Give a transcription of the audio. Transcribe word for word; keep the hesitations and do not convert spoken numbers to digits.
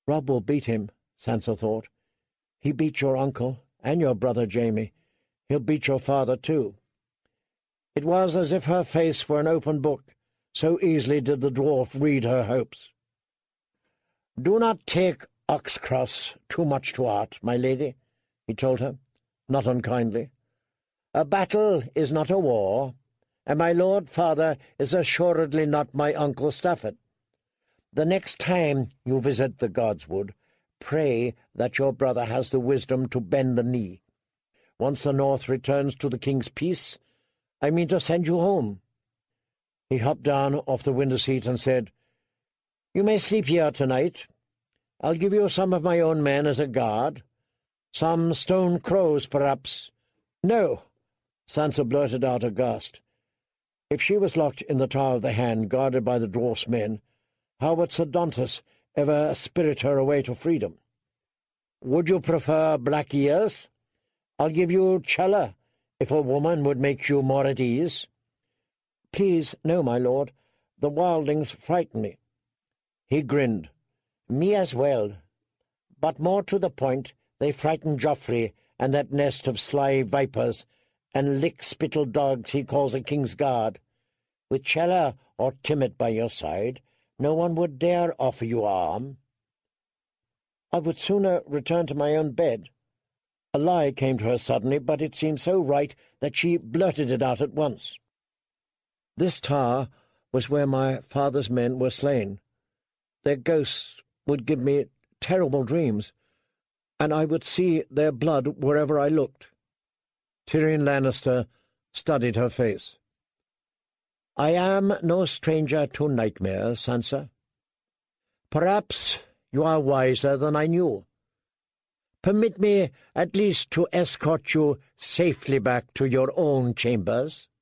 Robb will beat him, Sansa thought. He beat your uncle and your brother Jaime. He'll beat your father too. It was as if her face were an open book, so easily did the dwarf read her hopes. "Do not take Oxcross too much to heart, my lady," he told her, not unkindly. "A battle is not a war, and my lord father is assuredly not my uncle Stafford. The next time you visit the Godswood, pray that your brother has the wisdom to bend the knee. Once the North returns to the king's peace, I mean to send you home." He hopped down off the window seat and said, "You may sleep here tonight. I'll give you some of my own men as a guard. Some stone crows, perhaps." "No," Sansa blurted out aghast. If she was locked in the Tower of the Hand, guarded by the dwarf's men, how would Sir Dontas ever spirit her away to freedom? "Would you prefer black ears? I'll give you Chella, if a woman would make you more at ease." "Please, no, my lord. The wildlings frighten me." He grinned. "Me as well. But more to the point, they frighten Joffrey and that nest of sly vipers and lick-spittle dogs he calls a king's guard. With Chella or Timett by your side, no one would dare offer you arm." "I would sooner return to my own bed." A lie came to her suddenly, but it seemed so right that she blurted it out at once. "This tower was where my father's men were slain. Their ghosts would give me terrible dreams, and I would see their blood wherever I looked." Tyrion Lannister studied her face. "I am no stranger to nightmares, Sansa. Perhaps you are wiser than I knew. Permit me at least to escort you safely back to your own chambers."